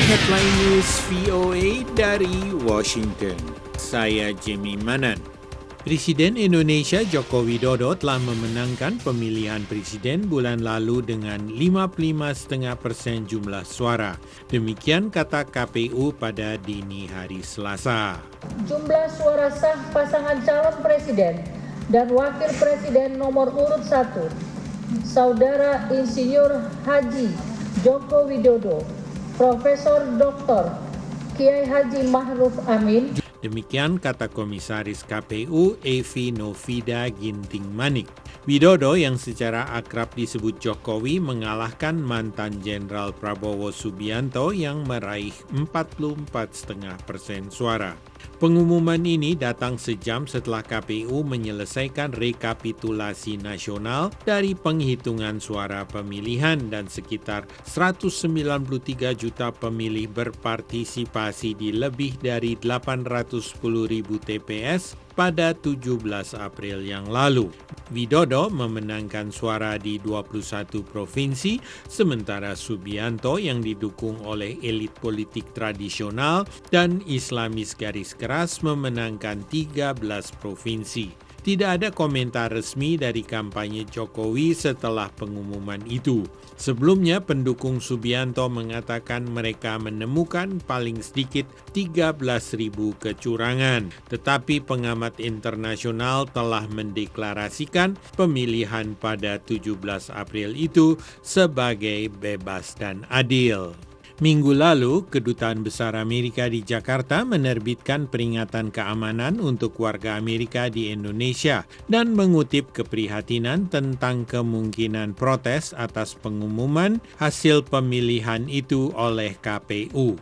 Headline News VOA dari Washington. Saya Jimmy Manan. Presiden Indonesia Joko Widodo telah memenangkan pemilihan presiden bulan lalu dengan 55,5% jumlah suara. Demikian kata KPU pada dini hari Selasa. Jumlah suara sah pasangan calon presiden dan wakil presiden nomor urut 1, Saudara Insinyur Haji Joko Widodo, Profesor Dr. Kiai Haji Ma'ruf Amin. Demikian kata Komisaris KPU Evi Novida Ginting Manik. Widodo yang secara akrab disebut Jokowi mengalahkan mantan Jenderal Prabowo Subianto yang meraih 44,5% suara. Pengumuman ini datang sejam setelah KPU menyelesaikan rekapitulasi nasional dari penghitungan suara pemilihan dan sekitar 193 juta pemilih berpartisipasi di lebih dari 810.000 TPS pada 17 April yang lalu. Widodo memenangkan suara di 21 provinsi, sementara Subianto yang didukung oleh elit politik tradisional dan Islamis garis keras memenangkan 13 provinsi. Tidak ada komentar resmi dari kampanye Jokowi setelah pengumuman itu. Sebelumnya, pendukung Subianto mengatakan mereka menemukan paling sedikit 13.000 kecurangan. Tetapi pengamat internasional telah mendeklarasikan pemilihan pada 17 April itu sebagai bebas dan adil. Minggu lalu, Kedutaan Besar Amerika di Jakarta menerbitkan peringatan keamanan untuk warga Amerika di Indonesia dan mengutip keprihatinan tentang kemungkinan protes atas pengumuman hasil pemilihan itu oleh KPU.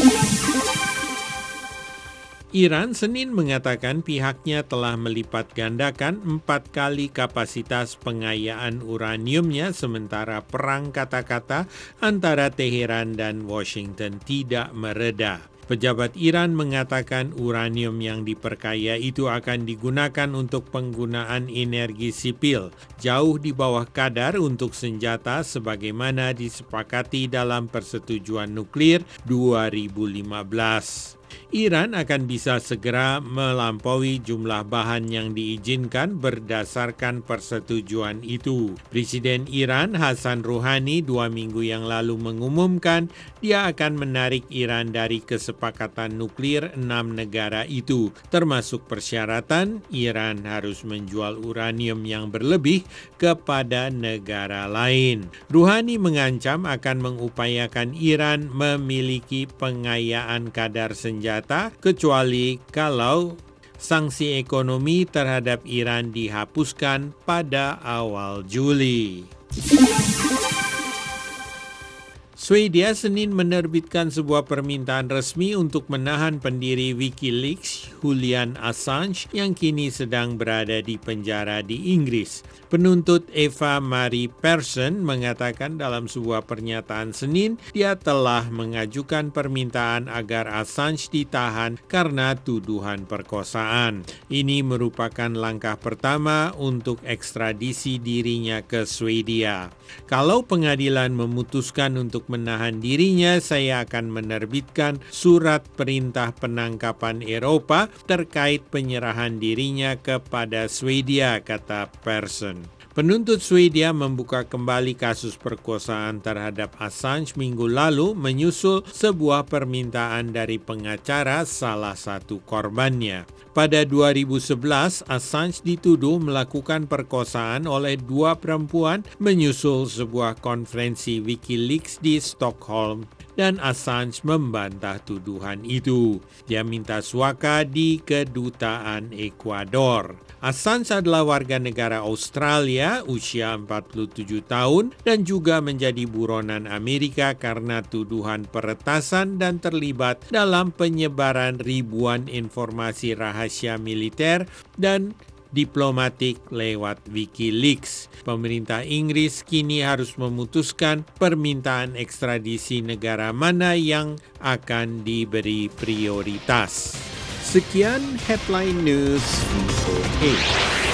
Iran Senin mengatakan pihaknya telah melipat gandakan 4 kali kapasitas pengayaan uraniumnya sementara perang kata-kata antara Teheran dan Washington tidak mereda. Pejabat Iran mengatakan uranium yang diperkaya itu akan digunakan untuk penggunaan energi sipil, jauh di bawah kadar untuk senjata sebagaimana disepakati dalam Persetujuan Nuklir 2015. Iran akan bisa segera melampaui jumlah bahan yang diizinkan berdasarkan persetujuan itu. Presiden Iran Hassan Rouhani 2 minggu yang lalu mengumumkan dia akan menarik Iran dari kesepakatan nuklir 6 negara itu, termasuk persyaratan Iran harus menjual uranium yang berlebih kepada negara lain. Rouhani mengancam akan mengupayakan Iran memiliki pengayaan kadar senjata kecuali kalau sanksi ekonomi terhadap Iran dihapuskan pada awal Juli. Swedia Senin menerbitkan sebuah permintaan resmi untuk menahan pendiri Wikileaks, Julian Assange, yang kini sedang berada di penjara di Inggris. Penuntut Eva Marie Persson mengatakan dalam sebuah pernyataan Senin, dia telah mengajukan permintaan agar Assange ditahan karena tuduhan perkosaan. Ini merupakan langkah pertama untuk ekstradisi dirinya ke Swedia. Kalau pengadilan memutuskan untuk menahan dirinya, saya akan menerbitkan surat perintah penangkapan Eropa terkait penyerahan dirinya kepada Swedia, kata Persson. Penuntut Swedia membuka kembali kasus perkosaan terhadap Assange minggu lalu menyusul sebuah permintaan dari pengacara salah satu korbannya. Pada 2011, Assange dituduh melakukan perkosaan oleh 2 perempuan menyusul sebuah konferensi Wikileaks di Stockholm. Dan Assange membantah tuduhan itu. Dia minta suaka di kedutaan Ekuador. Assange adalah warga negara Australia, usia 47 tahun, dan juga menjadi buronan Amerika karena tuduhan peretasan dan terlibat dalam penyebaran ribuan informasi rahasia militer dan diplomatik lewat Wikileaks. Pemerintah Inggris kini harus memutuskan permintaan ekstradisi negara mana yang akan diberi prioritas. Sekian Headline News VOA.